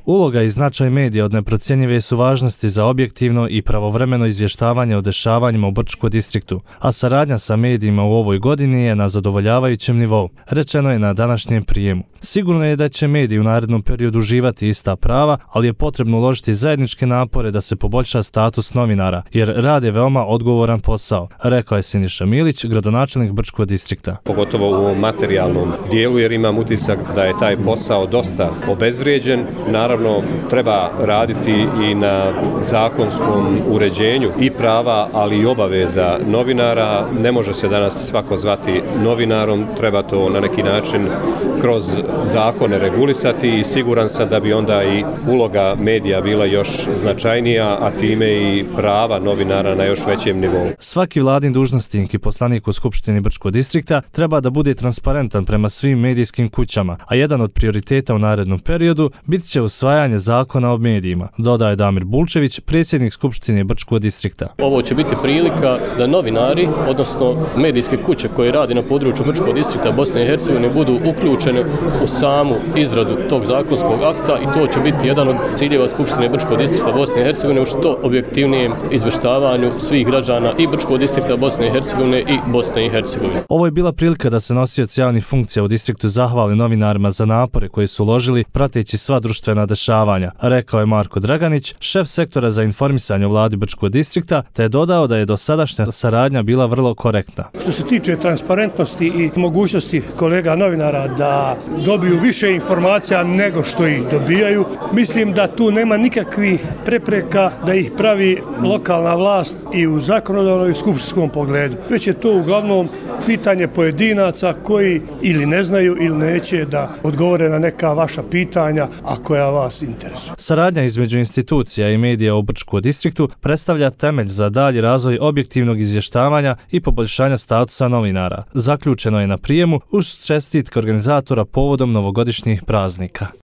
Uloga i značaj medija od neprocjenjive su važnosti za objektivno i pravovremeno izvještavanje o dešavanjima u Brčkom distriktu, a saradnja sa medijima u ovoj godini je na zadovoljavajućem nivou, rečeno je na današnjem prijemu. Sigurno je da će mediji u narednom periodu uživati ista prava, ali je potrebno uložiti zajedničke napore da se poboljša status novinara, jer rade veoma odgovoran posao, rekao je Siniša Milić, gradonačelnik Brčkog distrikta. Pogotovo u materijalnom dijelu, jer imam utisak da je taj posao dosta obezvrijeđen. Naravno, treba raditi i na zakonskom uređenju i prava, ali i obaveza novinara. Ne može se danas svako zvati novinarom, treba to na neki način kroz zakone regulisati i siguran sam da bi onda i uloga medija bila još značajnija, a time i prava novinara na još većem nivou. Svaki vladin dužnosnik i poslanik u Skupštini Brčkog distrikta treba da bude transparentan prema svim medijskim kućama, a jedan od prioriteta u narednom periodu bit će usvajanje zakona o medijima, dodaje Damir Bulčević, predsjednik Skupštine Brčkog distrikta. Ovo će biti prilika da novinari, odnosno medijske kuće koje rade na području Brčkog distrikta Bosne i Hercegovine budu uključene u samu izradu tog zakonskog akta i to će biti jedan od ciljeva Skupštine Brčkog distrikta Bosne i Hercegovine u što objektivnijem izvještavanju svih građana i Brčkog distrikta Bosne i Hercegovine i Bosne i Hercegovine. Ovo je bila prilika da se nosioci javnih funkcija u distriktu zahvali novinarima za napore koje su uložili prateći sva društvena dešavanja, rekao je Marko Draganić, šef sektora za informisanje u vladi Brčkog distrikta, te je dodao da je dosadašnja saradnja bila vrlo korektna. Što se tiče transparentnosti i mogućnosti kolega novinara da dobiju više informacija nego što ih dobijaju, mislim da tu nema nikakvih prepreka da ih pravi lokalna vlast i u zakonodavnom i skupštinskom pogledu. Već je to uglavnom pitanje pojedinaca koji ili ne znaju ili neće da odgovore na neka vaša pitanja, a koja vas interesuje. Saradnja između institucija i medija u Brčkom distriktu predstavlja temelj za dalji razvoj objektivnog izvještavanja i poboljšanja statusa novinara. Zaključeno je na prijemu uz čestitke organizatora povodom novogodišnjih praznika.